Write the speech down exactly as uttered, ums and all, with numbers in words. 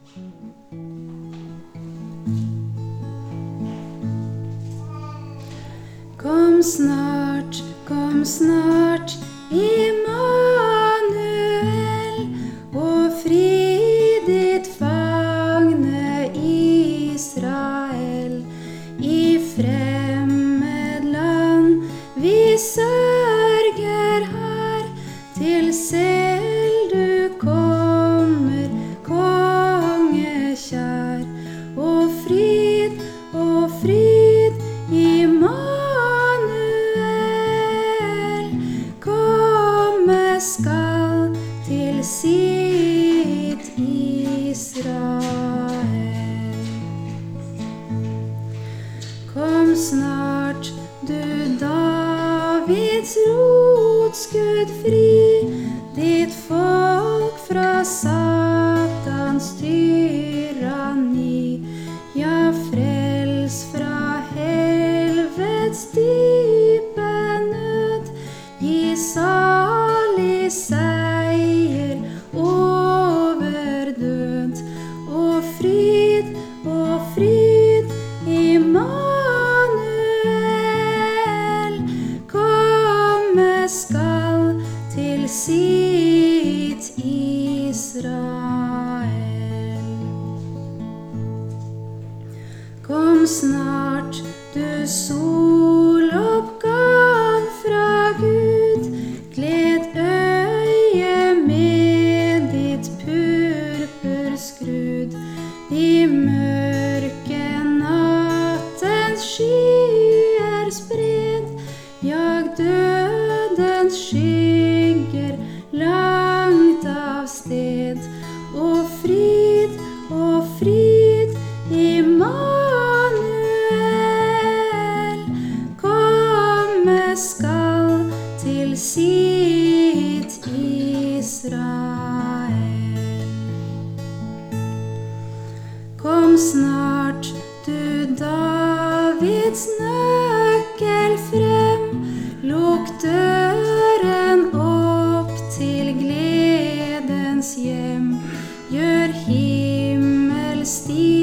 Kom snart, kom snart, Immanuel, og fri ditt fangne Israel. I fremmed land vi sørger her, til selv du kommer, konge kjær. Og frid, og frid, Immanuel, komme skal til sitt Israel. Kom snart, du Davids rotskudd fri, ditt folk fra Satans tyranni. Ja, frels fra helvets dype nød, gi salig seier over død. Og frid, og frid, Immanuel, komme skal til sitt Israel. Kom snart, du soloppgang fra Gud, gled øye med ditt purpurskrud. I mørke nattens skyer spred, jag dødens skygger langt av sted. Og frid, og frid, Immanuel, komme skal til sitt Israel. Kom snart, du Davids nøkkel frem, lukk døren opp til gledens hjem, gjør himmel stig